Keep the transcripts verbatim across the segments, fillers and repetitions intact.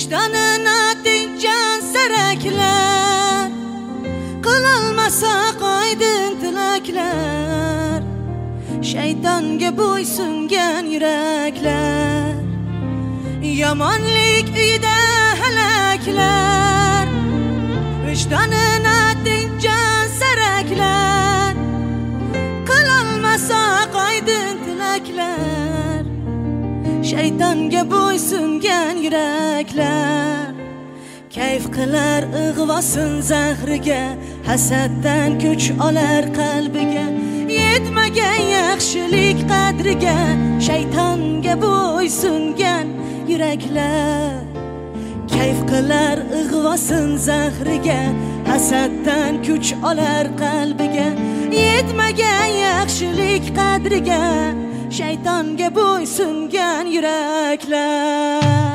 Vicdanına dincan saraklar, qilolmasa qoydin tilaklar. Shaytonga bo'ysungan yuraklar, yomonlik uyida halaklar. Vicdanına dincan saraklar, qilolmasa qoydin tilaklar. Shaytonga bo'ysungan yuraklar, kayf qilar ig'vosin zahriga, hasaddan kuch olar qalbiga. Yetmagan yaxshilik qadriga, shaytonga bo'ysungan yuraklar. Kayf qilar ig'vosin zahriga, hasaddan kuch olar qalbiga. Yetmagan yaxshilik qadriga, shaytonga bo'ysungan yuraklar.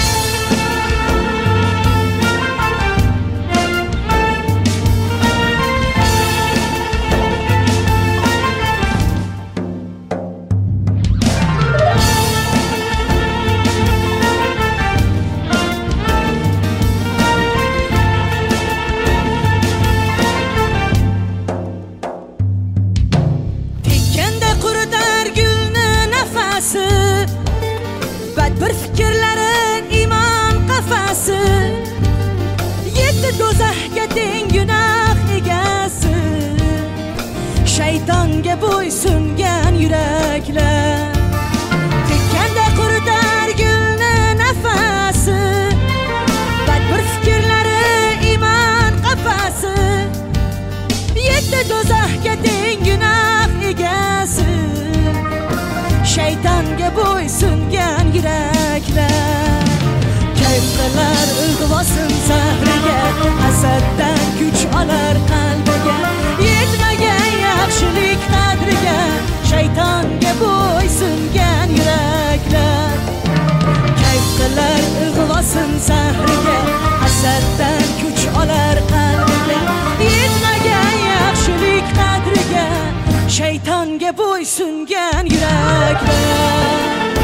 Bir fikrlarin iymon qafasi, yetti do'zaxga teng gunoh egasi. Shaytonga bo'ysungan yuraklar, tekkanda quritar gulni nafasi. Bir fikrlari iymon qafasi, yetti do'zaxga teng gunoh egasi. Shaytonga bo'ysungan yuraklar, kayf qilar ig'vosin zahriga, hasaddan kuch olar qalbiga. Yetmagan yaxshilik qadriga, shaytonga bo'ysungan yuraklar. Kayf qilar ig'vosin zahriga, hasaddan kuch olar qalbiga. Yetmagan yaxshilik qadriga, shaytonga bo'ysungan yuraklar.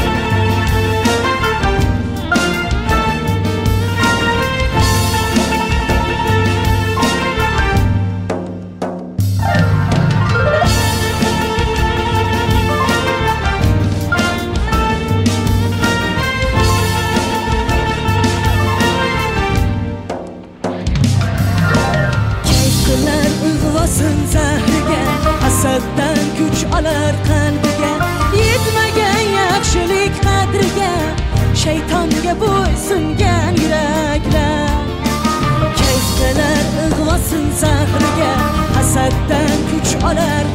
Zahriga, hasaddan kuch olar qalbiga. Yetmagan yaxshilik qadriga, shaytonga bo'ysungan yuraklar. Kayf qilar ig'vosin zahriga, hasaddan kuch olar